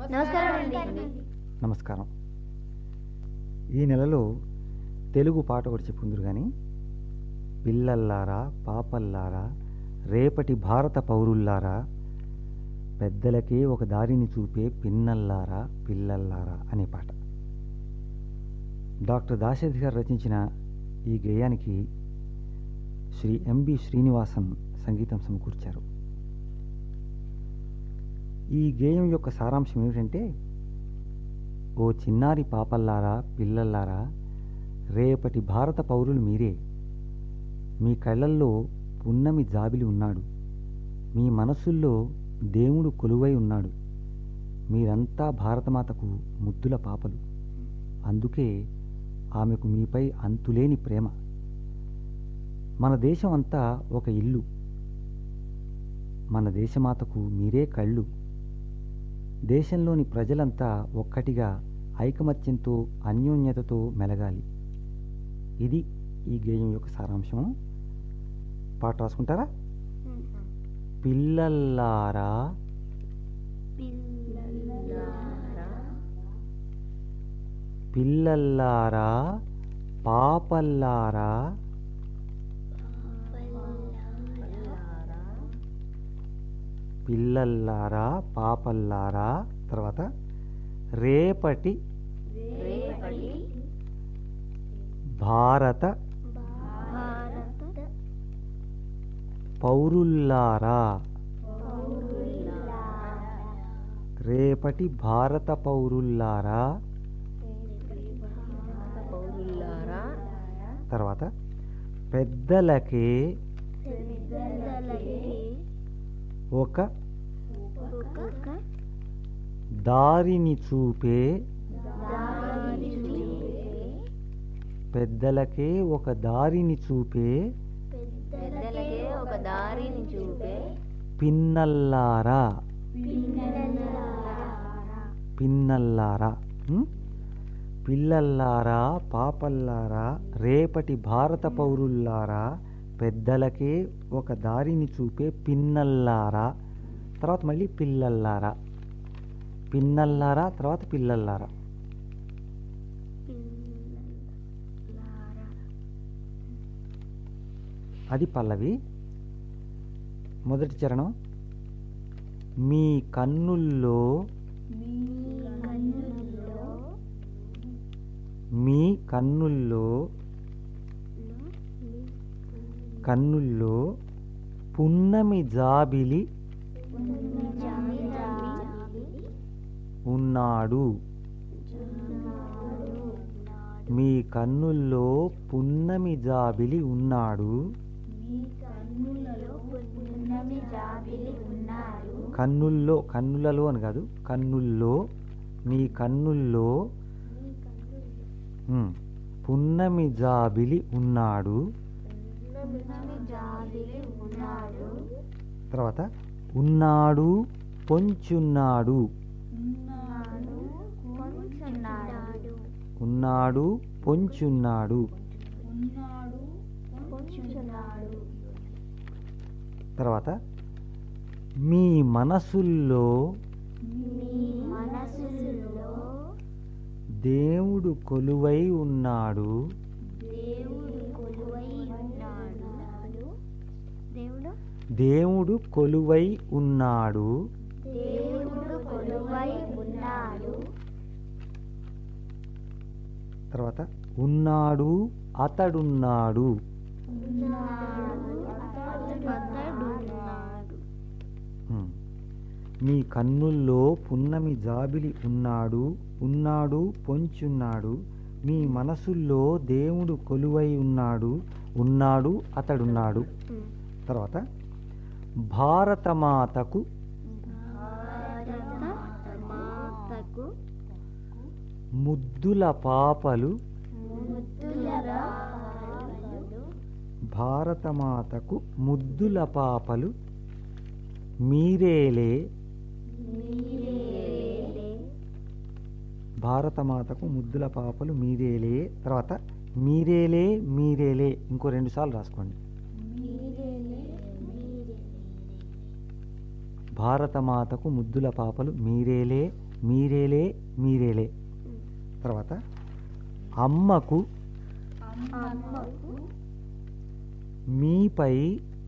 నమస్కారం. ఈ నెలలో తెలుగు పాట ఒకటి చెప్పుకుందరు కానీ, పిల్లల్లారా పాపల్లారా రేపటి భారత పౌరుల్లారా పెద్దలకే ఒక దారిని చూపే పిన్నల్లారా పిల్లల్లారా అనే పాట. డాక్టర్ దాశరథి గారు రచించిన ఈ గేయానికి శ్రీ ఎంబి శ్రీనివాసన్ సంగీతం సమకూర్చారు. ఈ గేయం యొక్క సారాంశం ఏమిటంటే, ఓ చిన్నారి పాపల్లారా పిల్లల్లారా రేపటి భారత పౌరులు మీరే. మీ కళ్ళల్లో పున్నమి జాబిలి ఉన్నాడు, మీ మనసుల్లో దేవుడు కొలువై ఉన్నాడు. మీరంతా భారతమాతకు ముద్దుల పాపలు, అందుకే ఆమెకు మీపై అంతులేని ప్రేమ. మన దేశం అంతా ఒక ఇల్లు, మన దేశమాతకు మీరే కళ్ళు. దేశంలోని ప్రజలంతా ఒక్కటిగా ఐకమత్యంతో అన్యోన్యతతో మెలగాలి. ఇది ఈ గేయం యొక్క సారాంశం. పాట రాసుకుంటారా? పిల్లల్లారా పిల్లల్లారా పాపల్లారా పిల్లల్లారా పాపల్లారా తర్వాత రేపటి భారత పౌరుల్లారా రేపటి భారత పౌరుల్లారా తర్వాత పెద్దలకే ఒక దారిని చూపే పెద్దలకే ఒక దారిని చూపే పిన్నల్లారా పిన్నల్లారా పిల్లల్లారా పాపల్లారా రేపటి భారత పౌరుల్లారా పెద్దలకే ఒక దారిని చూపే పిన్నల్లారా తర్వాత మళ్ళీ పిల్లల్లారా పిన్నల్లారా తర్వాత పిల్లల్లారా. అది పల్లవి. మొదటి చరణం. మీ కన్నుల్లో మీ కన్నుల్లో పున్నమి జాబిలి ఉన్నాడు. మీ కన్నుల్లో పున్నమి జాబిలి ఉన్నాడు. కన్నుల్లో కన్నులలో అని కాదు, కన్నుల్లో మీ కన్నుల్లో పున్నమి జాబిలి ఉన్నాడు. తర్వాత ఉన్నాడు పొంచున్నాడు ఉన్నాడు పొంచున్నాడు. తర్వాత మీ మనసుల్లో దేవుడు కొలువై ఉన్నాడు. దేవుడు కొలువై ఉన్నాడు. తర్వాత ఉన్నాడు అతడున్నాడు. మీ కన్నుల్లో పున్నమి జాబిలి ఉన్నాడు. ఉన్నాడు పొంచున్నాడు. మీ మనసుల్లో దేవుడు కొలువై ఉన్నాడు. ఉన్నాడు అతడున్నాడు. తర్వాత భారతమాతకు ముద్దుల పాపలు భారతమాతకు ముద్దుల పాపలు మీరేలే. భారతమాతకు ముద్దుల పాపలు మీరేలే. తర్వాత మీరేలే మీరేలే ఇంకో 2 సార్లు రాసుకోండి. భారతమాతకు ముద్దుల పాపలు మీరేలే మీరేలే మీరేలే. తర్వాత అమ్మకు మీపై,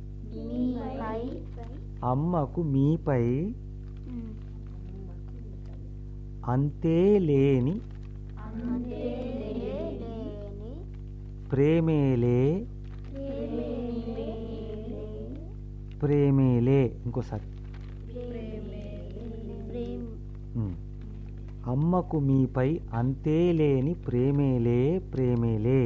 అమ్మకు మీపై అంతేలేని ప్రేమేలే ప్రేమేలే. ఇంకోసారి అమ్మకు మీపై అంతేలేని ప్రేమేలే ప్రేమేలే.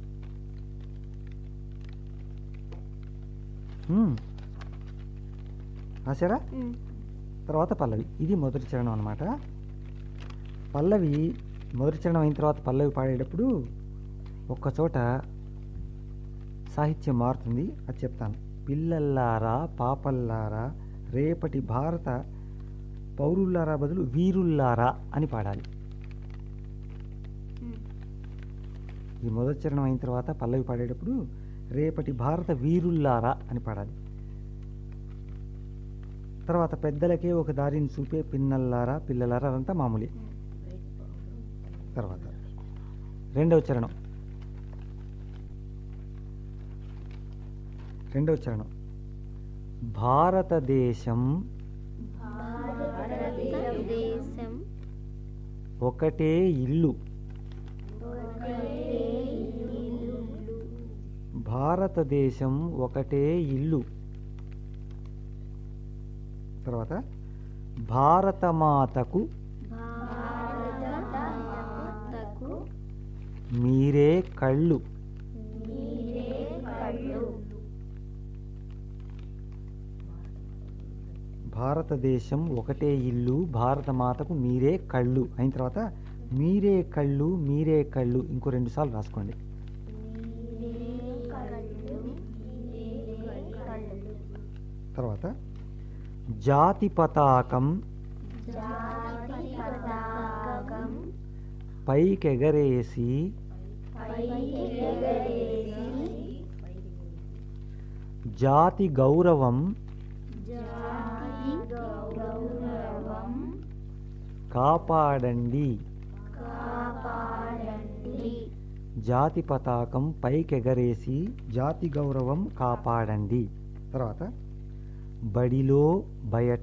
రాశారా? తర్వాత పల్లవి. ఇది మొదటి చరణం అన్నమాట. పల్లవి మొదటి చరణం అయిన తర్వాత పల్లవి పాడేటప్పుడు ఒక్కచోట సాహిత్యం మారుతుంది, అది చెప్తాను. పిల్లల్లారా పాపల్లారా రేపటి భారత పౌరుల్లారా బదులు వీరుల్లారా అని పాడాలి. ఈ మొదటి చరణం అయిన తర్వాత పల్లవి పాడేటప్పుడు రేపటి భారత వీరుల్లారా అని పాడాలి. తర్వాత పెద్దలకే ఒక దారిని చూపే పిన్నల్లారా పిల్లలారా అదంతా మామూలే. తర్వాత రెండవ చరణం భారతదేశం ఒకటే ఇల్లు, భారతదేశం ఒకటే ఇల్లు. తర్వాత భారతమాతకు మీరే కళ్ళు, భారతదేశం ఒకటే ఇల్లు భారతమాతకు మీరే కళ్ళు అయిన తర్వాత మీరే కళ్ళు మీరే కళ్ళు ఇంకో 2 సార్లు రాసుకోండి. తర్వాత జాతి పతాకం పైకెగరేసి జాతి గౌరవం కాపాడండి. జాతి పతాకం పైకెగరేసి జాతి గౌరవం కాపాడండి. తర్వాత బడిలో బయట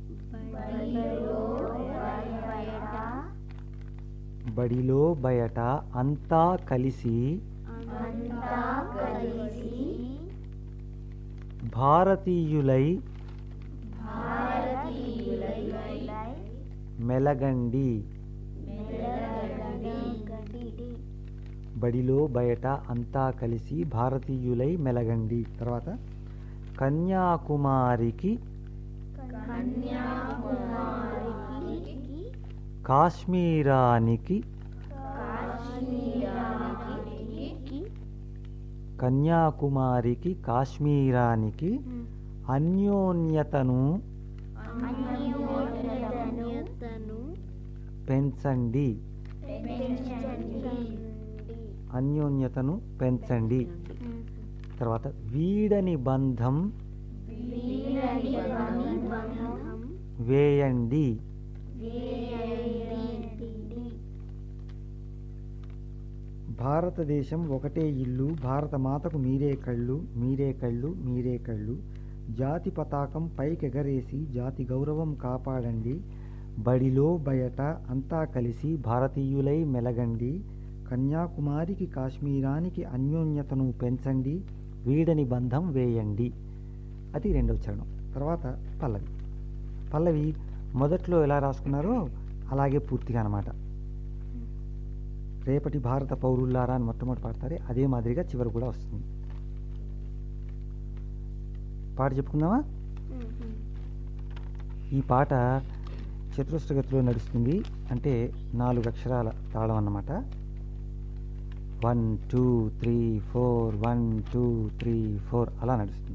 బడిలో బయట అంతా కలిసి భారతీయులై మెలగండి. బడిలో బయట అంతా కలిసి భారతీయులై మెలగండి. తర్వాత కన్యాకుమారికి కాశ్మీరానికి కన్యాకుమారికి కాశ్మీరానికి అన్యోన్యతను పెంచండి. అన్యోన్యతను పెంచండి. తర్వాత వీడని బంధం వేయండి. భారతదేశం ఒకటే ఇల్లు భారతమాతకు మీరే కళ్ళు మీరే కళ్ళు మీరే కళ్ళు. జాతి పతాకం పైకెగరేసి జాతి గౌరవం కాపాడండి. బడిలో బయట అంతా కలిసి భారతీయులై మెలగండి. కన్యాకుమారికి కాశ్మీరానికి అన్యోన్యతను పెంచండి. వీడని బంధం వేయండి. అది రెండవ చరణం. తర్వాత పల్లవి. పల్లవి మొదట్లో ఎలా రాసుకున్నారో అలాగే పూర్తిగా అన్నమాట. రేపటి భారత పౌరుల్లారా అని మొట్టమొదటి పాడతారే అదే మాదిరిగా చివరి కూడా వస్తుంది. పాట చెప్పుకుందామా? ఈ పాట చతురస్రగతిలో నడుస్తుంది, అంటే 4 అక్షరాల తాళం అన్నమాట. 1 2 3 4 1 2 3 4 అలా నడుస్తుంది.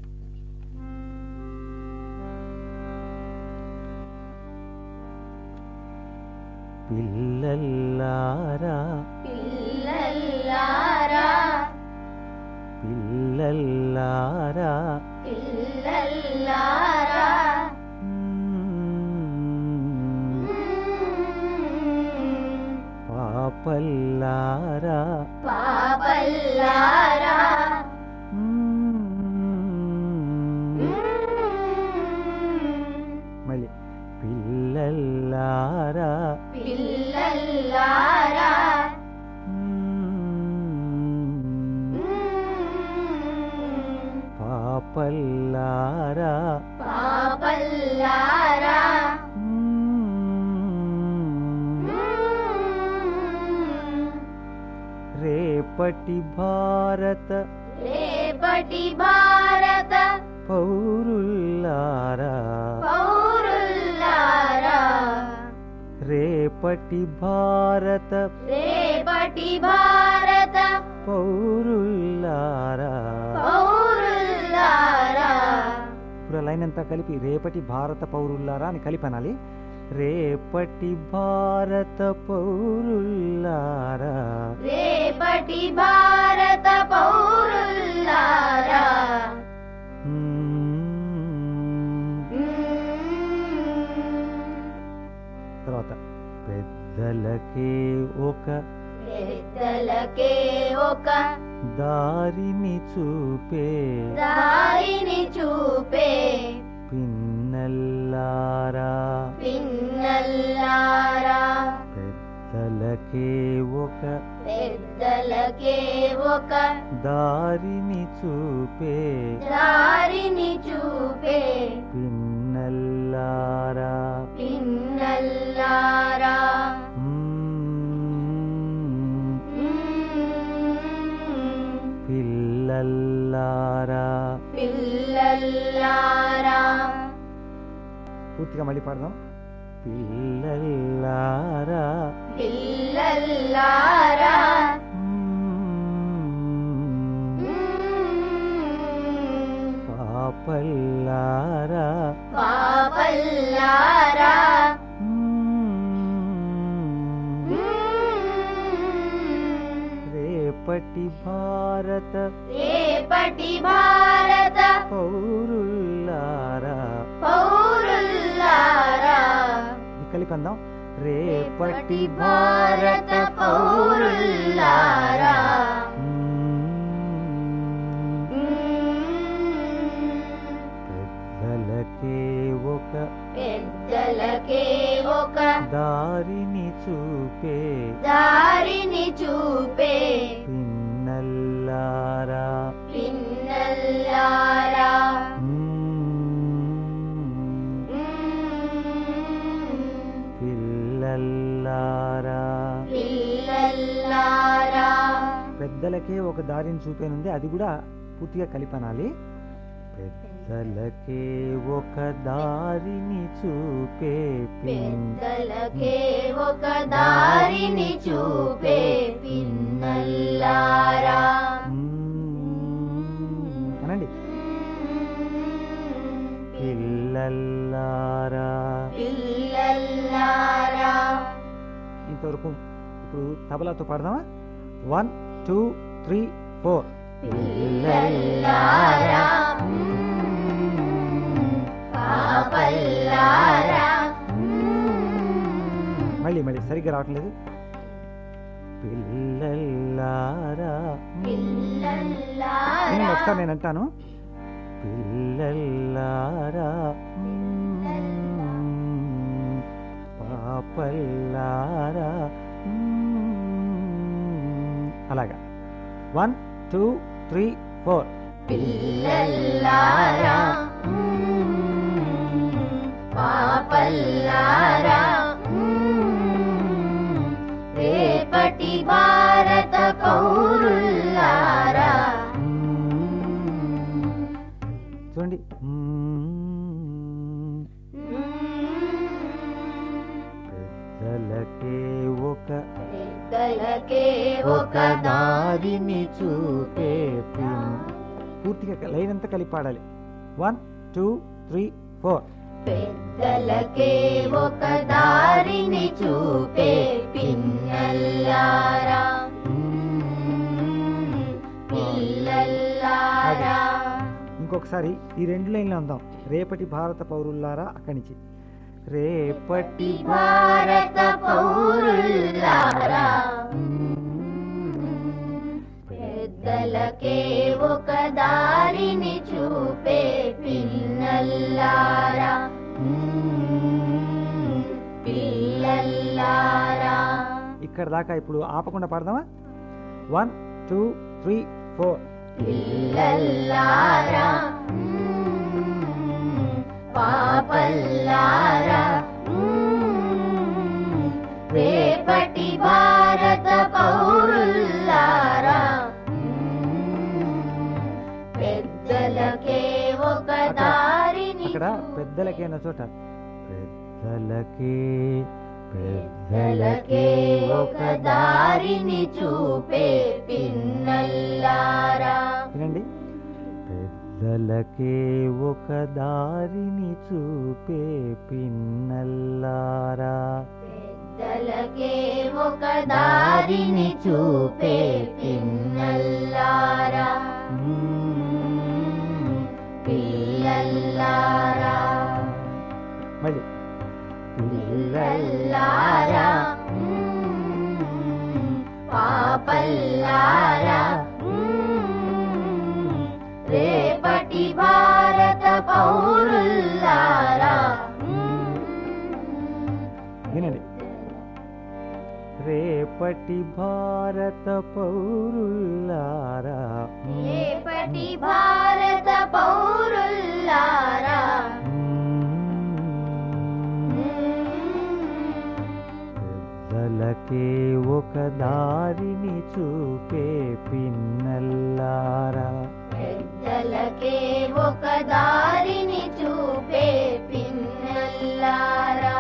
పిల్లల్లారా పిల్లల్లారా పిల్లల్లారా పిల్లల్లారా పాపల్లారా పాపల్లారా మళ్ళీ పిల్లల్లారా పిల్లల్లారా పాపల్లారా పాపల్లారా రేపటి భారత రేపటి భారత పౌరుల్లారా పౌరుల్లారా రేపటి భారత రేపటి భారత పౌరుల్లారా పౌరుల్లారా ఇప్పుడు లైన్ అంతా కలిపి రేపటి భారత పౌరుల్లారా అని కలిపి అనాలి. రేపటి భారత పౌరుల్లారా రేపటి భారత పౌరుల్లారా తర్వాత పెద్దలకే ఒక పెద్దలకే ఒక దారిని చూపే దారిని చూపే పిన్నల్లారా పిన్నల్లారా పెద్దలకే ఒక పెద్దలకే ఒక దారిని చూపే దారిని చూపే పిన్నల్లారా పిన్నల్లారా పిల్లల్లారా పిల్లల్లారా పూర్తిగా మళ్ళీ పాడదాం. పిల్లల్లారా పిల్లల్లారా పాపల్లారా పాపల్లారా రేపటి భారత రేపటి భారత పౌరుల్లారా పౌరుల్లారా కలిపి అందాం. రేపటి భారత పౌరుల్లారా పెద్దలకే ఒక పెద్దలకే ఒక దారిని చూపే దారిని చూపే పిన్నల్లారా పిన్నల్లారా పిల్లల్లారా పిల్లల్లారా పెద్దలకే ఒక దారిని చూపేనుంది, అది కూడా పూర్తిగా కలిపనాలి. పెద్దలకే ఒక దారిని చూపే పెద్దలకే ఒక దారిని చూపే పిన్నల్లారా అనండి. పిల్లల్లారా పిల్లల్లారా ఇంతవరకు. ఇప్పుడు తబలాతో పాడదామా? 1 2 3 4 పిల్లల్లారా పాపల్లారా మళ్ళీ సరిగ్గా రావట్లేదు. పిల్లల్లారా పిల్లల్లారా ఒకసారి నేను అంటాను. పిల్లల్లారా పాపల్లారా అలాగా. 1 2 3 4 పిల్లల్లారా పాపల్లారా రేపటి భారత పౌరుల్లారా చూడండి. పెద్దలకే ఒక పెద్దలకే ఒక దారిని చూపే పూర్తిగా లైన్ అంతా కలిపి పాడాలి. 1 2 3 4 పెద్దలకే ఒక దారిని చూపే పిన్నల్లారా పిల్లల్లారా ఇంకొకసారి ఈ 2 లైన్లు అందాం. రేపటి భారత పౌరుల్లారా అక్కడి నుంచి రేపటి భారత పౌరులారా, పెద్దలకే ఒక దారిని చూపే పిల్లల్లారా, పిల్లల్లారా. ఇక్కడ దాకా ఇప్పుడు ఆపకుండా పాడదామా? 1 2 3 4. పిల్లల్లారా, పాపల్లారా, రేపటి భారత పౌరులారా, పెద్దలకే ఒక దారిని అక్కడ పెద్దలకే అన్న చోట పెద్దలకే పెద్దలకే ఒక దారిని చూపే పిన్నల్లారా. వినండి, పెద్దలకే ఒక దారిని చూపే పిన్నల్లారా, పెద్దలకే ఒక దారిని చూపే పిన్నల్లారా, పిల్లల్లారా. మళ్ళీ పిల్లల్లారా, పాపల్లారా, రేపటి భారత పౌరులారా. వినండి, రేపటి భారత పౌరులారా, రేపటి భారత పౌరులారా, పెద్దలకే ఒక దారిని చూపే పిన్నల్లారా, పెద్దలకే ఒక దారిని చూపే పిన్నల్లారా,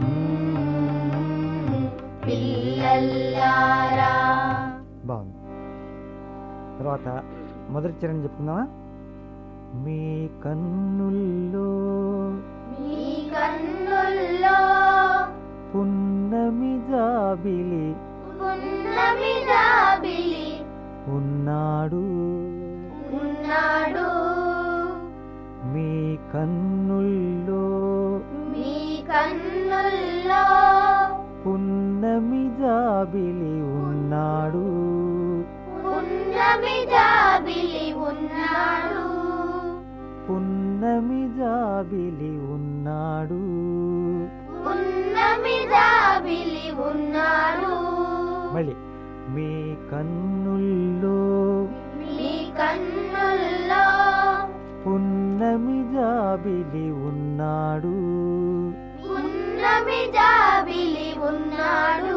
పిల్లల్లారా. బాగుంది. తర్వాత మొదటి చరణం చెప్పుకుందామా? మీ కన్నుల్లో మీ కన్నుల్లో పున్నమి జాబిలి పున్నమి జాబిలి ఉన్నాడు, ఉన్నాడు. మీ కన్నుల్లో మీ కన్నుల్లో పున్నమి జాబిలి ఉన్నాడు, పున్నమి జాబిలి ఉన్నాడు, పున్నమి జాబిలి ఉన్నాడు, పున్నమి జాబిలి ఉన్నాడు. మళ్ళీ మీ కన్నుల్లో మీ కన్నుల్లో పున్నమి జాబిలి ఉన్నాడు, పున్నమి జాబిలి ఉన్నాడు,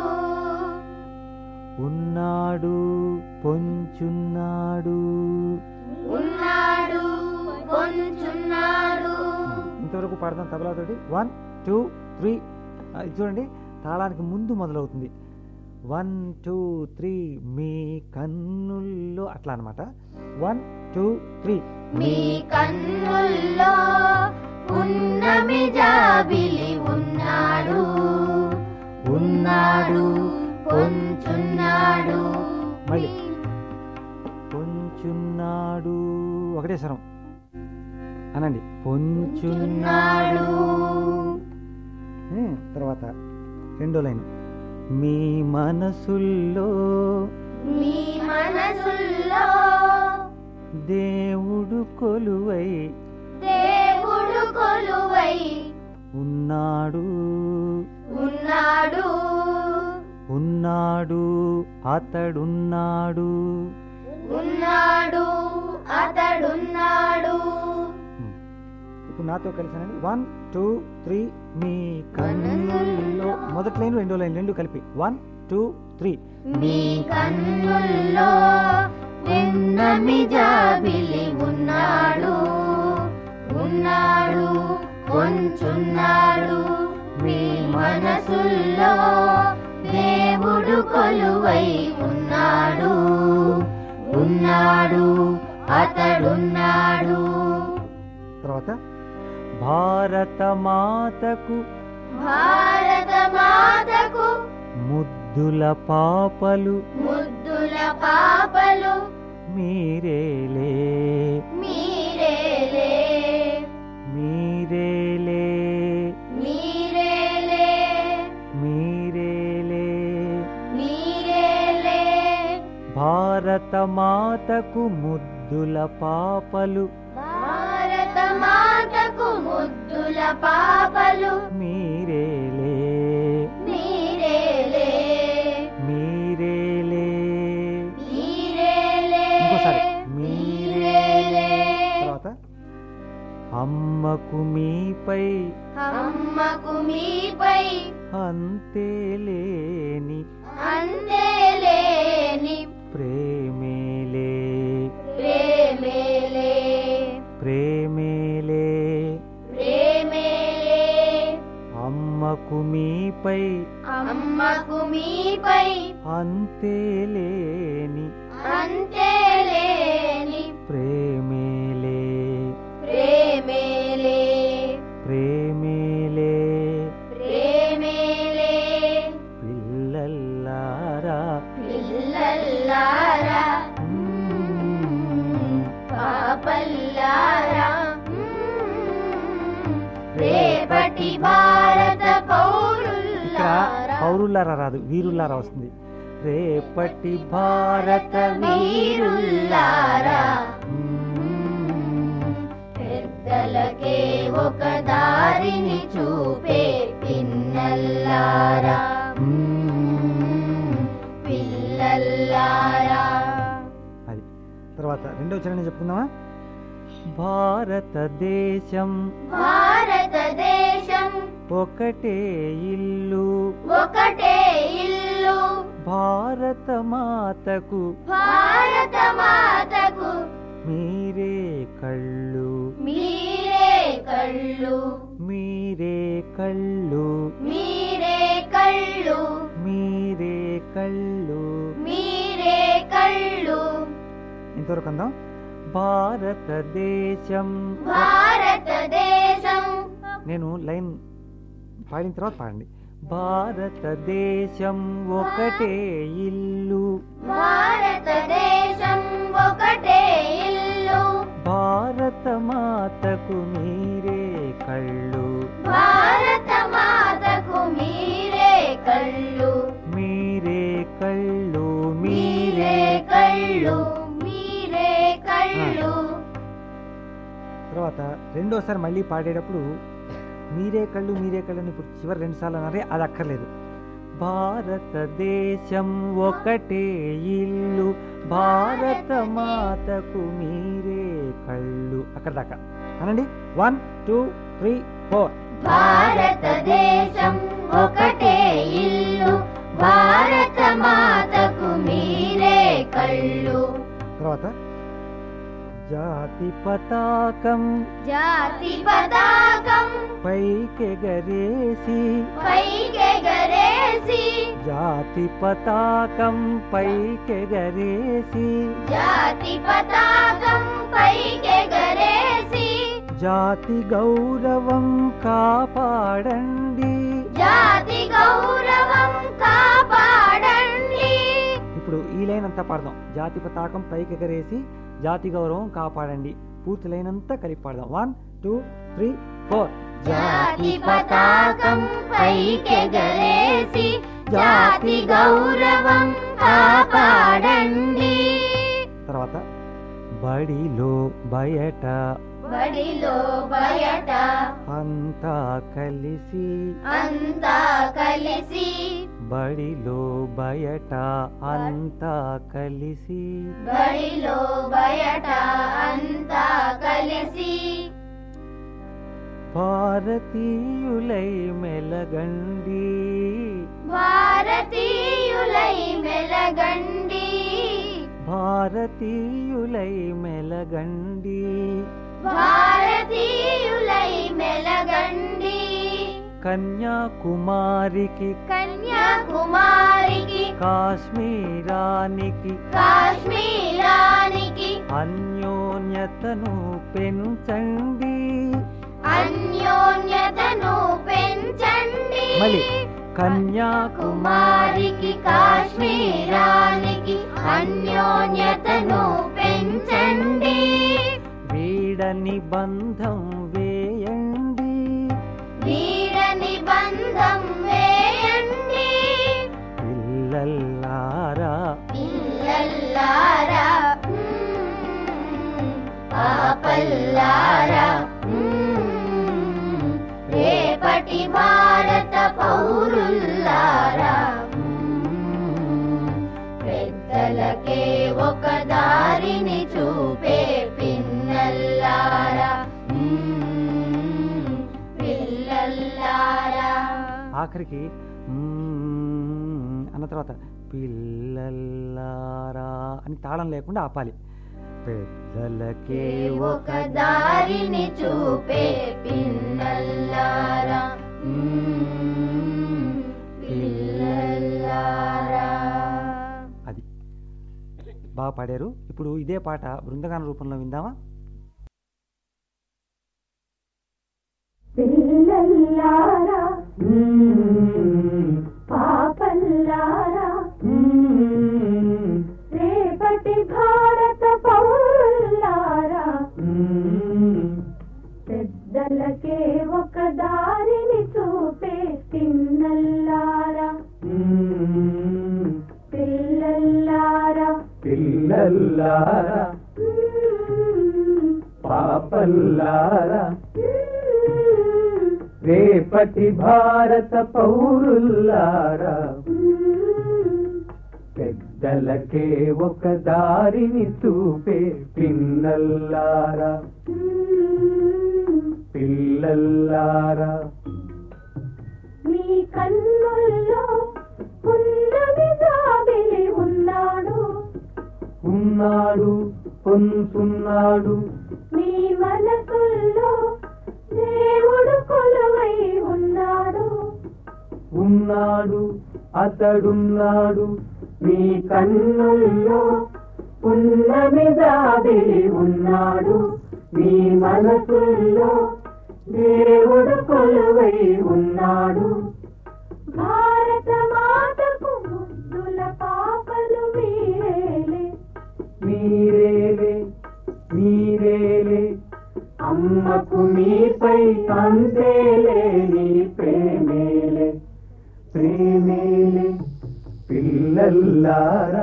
ఉన్నాడు పొంచున్నాడు. ఉన్నాడు పొంచున్నాడు. ఇంతవరకు పాడదాం తబలాతోటి. 1 2 3. ఇది చూడండి, తాళానికి ముందు మొదలవుతుంది. 1 2 3 మీ కన్నుల్లో, అట్లా అనమాట. 1 2 3. మీ కన్నుల్లో పున్నమి జాబిలి ఉన్నాడు, ఉన్నాడు పొంచున్నాడు. మళ్ళీ పొంచున్నాడు, ఒకటే స్వరం అనండి, పొంచున్నాడు. తర్వాత రెండో లైన్, మీ మనసుల్లో మీ మనసుల్లో దేవుడు కొలువై దేవుడు కొలువై ఉన్నాడు, ఉన్నాడు, ఉన్నాడు అతడున్నాడు, ఉన్నాడు అతడున్నాడు. ఇప్పుడు నాతో కలిసానండి. 1 2 3 మీ కన్నుల్లో, మొదటి లైన్ రెండో లైన్ రెండు కలిపి 1 2 3. మీ కన్నుల్లో పున్నమి జాబిలి ఉన్నాడు, ఉన్నాడు పొంచున్నాడు. మీ మనసుల్లో దేవుడు కొలువై ఉన్నాడు, ఉన్నాడు అతడున్నాడు. తర్వాత భారత మాతకు భారత మాతకు ముద్దుల పాపలు ముద్దుల పాపలు మీరేలే, మీరేలే, మీరేలే, మీరేలే. భారత మాతకు ముద్దుల పాపలు భారత మాతకు ముద్దుల పాపలు మీరేలే మీరేలే మీరేలే మీరేలే ఇంకోసారి మీరేలే తర్వాత అమ్మకు మీపై అమ్మకు మీపై అంతేలేని అంతేలేని ప్రేమేలే ప్రేమేలే ప్రేమేలే ప్రేమేలే అమ్మకు మీపై అమ్మకు మీపై అంతేలేని అంతేలేని ప్రేమేలే ప్రేమేలే ప్రేమేలే ప్రేమేలే పిల్లల్లారా పిల్లల్లారా పాపల్లారా రేపటి భారత పౌరులారా పౌరులారా రాదు వీరులారా వస్తుంది రేపటి భారత వీరులారా పెద్దలకే ఒక దారిని చూపే పిన్నల్లారా పిల్లల్లారా అది తర్వాత రెండవ చరణం చెప్పుకుందామా భారతదేశం భారతదేశం ఒకటే ఇల్లు ఒకటే ఇల్లు భారత మాతకు భారత మాతకు మీరే కళ్ళు మీరే కళ్ళు మీరే కళ్ళు మీరే కళ్ళు మీరే కళ్ళు మీరే కళ్ళు ఇంతవరకు అందాం భారతదేశం భారతదేశం నేను లైన్ పాడిన తర్వాత పాడండి భారతదేశం ఒకటే ఇల్లు భారతదేశం ఒకటే ఇల్లు భారత మాతకు మీరే కళ్ళు భారత మాతకు మీరే కళ్ళు మీరే కళ్ళు మీరే కళ్ళు మీరే కళ్ళు తర్వాత రెండోసారి మళ్ళీ పాడేటప్పుడు మీరే కళ్ళు అని ఇప్పుడు చివరి 2 సార్లు అన్నారే అది అక్కర్లేదు భారతదేశం ఒకటే ఇల్లు భారత మాతకు మీరే కళ్ళు అక్కడ దాకా అనండి 1 2 3 4 భారతదేశం ఒకటే ఇల్లు భారత మాతకు మీరే కళ్ళు తర్వాత జాతి పతాకం జాతి పతాకం పైకెగరేసి పైకెగరేసి జాతి పతాకం పైకెగరేసి జాతి పతాకం పైకెగరేసి జాతి గౌరవం కాపాడండి జాతి గౌరవం కాపాడండి ఇప్పుడు ఈ లైన్ అంతా పాడదాం జాతి పతాకం పైకెగరేసి జాతి గౌరవం కాపాడండి పూర్తి లైన్ అంతా కలిపి పాడదాం 1 2 3 4 జాతి పతాకం పైకెగరేసి జాతి గౌరవం కాపాడండి తర్వాత బడిలో బయట బడిలో బయట అంతా కలిసి అంతా కలిసి బడిలో బయట అంతా కలిసి బడిలో బయట అంతా కలిసి భారతీయులై మెలగండి భారతీయులై మెలగండి భారతీయులై మెలగండి భారతీయులై మెలగండి కన్యాకుమారికి కన్యాకుమారికి కాశ్మీరానికి కాశ్మీరానికి అన్యోన్యతను పెంచండి అన్యోన్యతను పెంచండి మళ్ళీ కన్యాకుమారికి కాశ్మీరానికి అన్యోన్యతను పెంచండి వీడని బంధం వేయండి వీడని బంధం వేయండి పిల్లల్లారా పిల్లల్లారా పిల్లల్లారా రేపటి భారత పౌరుల్లారా పెద్దలకే ఒక దారిని చూపే పిన్నల్లారా పిల్లల్లారా. ఆఖరికి అన్న తర్వాత పిల్లల్లారా అని తాళం లేకుండా ఆపాలి. పెద్దలకే ఒక దారిని చూపే పిన్నల్లారా పిల్లల్లారా. అది బాగా పాడారు. ఇప్పుడు ఇదే పాట బృందగాన రూపంలో విందామా? పిల్లల్లారా పాపల్లారా రేపటి భారత పౌరుల్లారా పెద్దలకే ఒక దారిని చూపే పిన్నల్లారా పిల్లల్లారా పిల్లల్లారా పాపల్లారా రేపటి భారత పౌరుల్లారా పెద్దలకే ఒక దారిని చూపే పిన్నల్లారా పిల్లల్లారా. మీ కన్నుల్లో ఉన్నది జాబిలి ఉన్నాడు ఉన్నాడు పొందుతున్నాడు మీ మనసుల్లో దేవుడు కొలువై ఉన్నాడు ఉన్నాడు అతడున్నాడు మీ కన్నుల్లో పున్నమి జాబిలి ఉన్నాడు మీ మనసుల్లో దేవుడు కొలువై ఉన్నాడు. భారత మాతకు ముద్దుల పాపలు మీరేలే మీరేలే మీరేలే అమ్మకు మీపై అంతేలేని ప్రేమేలే ప్రేమేలే. పిల్లల్లారా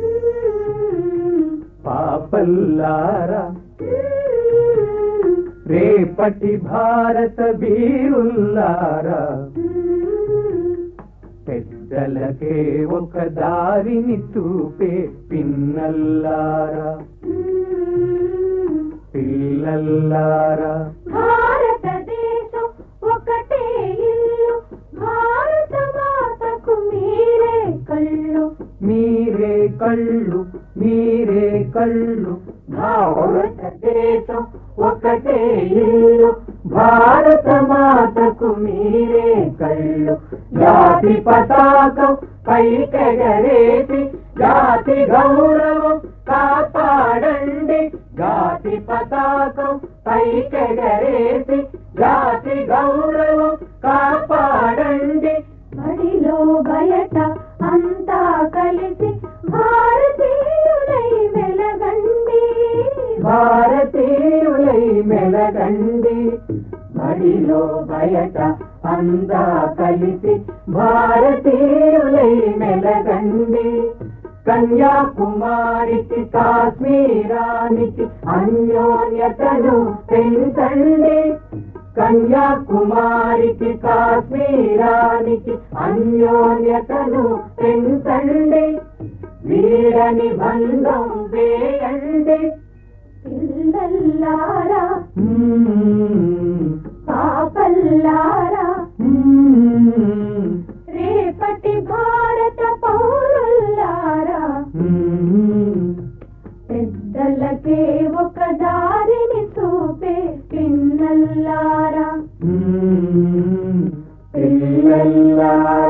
పాపల్లారా రేపటి భారత వీరుల్లారా పెద్దలకే ఒక దారిని చూపే పిన్నల్లారా పిల్లల్లారా. భారతదేశం ఒకటే ఇల్లు భారత మాతకు మీరే కళ్ళు మీరే కళ్ళు మీరే కళ్ళు భారతదేశం ఒకటే ఇల్లు భారత మాతకు మీరే కళ్ళు. జాతి పతాకం పైకెగరేసి జాతి గౌరవం కాపాడండి జాతి పతాకం పైకెగరేసి జాతి గౌరవం కాపాడండి. బడిలో బయట అంతా కలిసి భారతీయులై వెలగండి భారతీయులై మెలగండి బడిలో బయట అంతా కలిసి భారతీయులై మెలగండి. కన్యాకుమారికి కాశ్మీరానికి అన్యోన్యతను పెంచండి కన్యాకుమారికి కాశ్మీరానికి అన్యోన్యతను పెంచండి వీరని బంధం వేయండి. పిల్లల్లారా పాపల్లారా రేపటి భారత పౌరుల్లారా పెద్దలకే ఒక దారిని చూపే పిన్నల్లారా పిల్లల్లారా